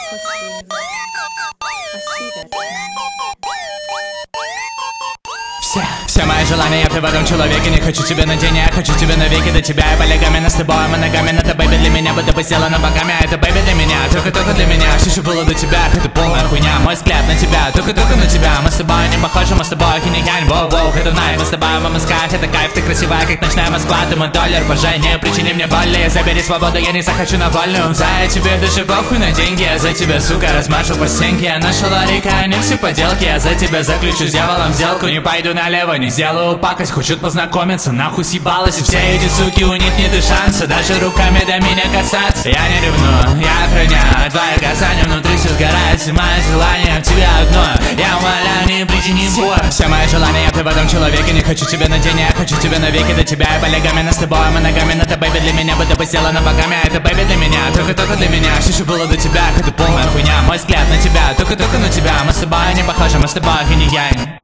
Спасибо. Спасибо. Все мои желания, ты в этом человеке. Не хочу тебя на день, я хочу тебя навеки. До тебя и полигамина с тобой, мы ногами. Это бэйби для меня, будто бы сделано богами. Это бэйби для меня, только для меня. Все, что было до тебя, это полная хуйня. Мой взгляд на тебя, только на тебя. Мы с тобой не похожи, мы с тобой хинь-янь. Воу-воу, это найт, мы с тобой вам искать. Это кайф, ты красивая, как ночная Москва. Ты мой доллар, боже, не причини мне боли. Забери свободу, я не захочу на вольную. За тебе даже похуй на деньги. Я за тебя, сука, размажу по стенке. Я нашел ларика, не все поделки. Я за тебя заключу с дьяволом сделку. Не пойду налево, не сделаю пакость. Хочут познакомиться, нахуй съебалась. И все эти суки, у них нет и шанса даже руками до меня касаться. Я не ревную, я охраняю твои касания. Внутри все сгорает, все мои желания в тебя одно. Я умоляю, не причини боль. Все мои желания, ты в этом человеке. Не хочу тебя на день, я хочу тебя навеки. До тебя и полигамина с тобой, мы ногами. Это бэйби для меня, будто бы сделано богами. Это бэйби для меня, только для меня. Все, что было до тебя, это полная хуйня. Мой взгляд на тебя, только на тебя. Мы с тобой не похожи, мы с тобой хинь-янь.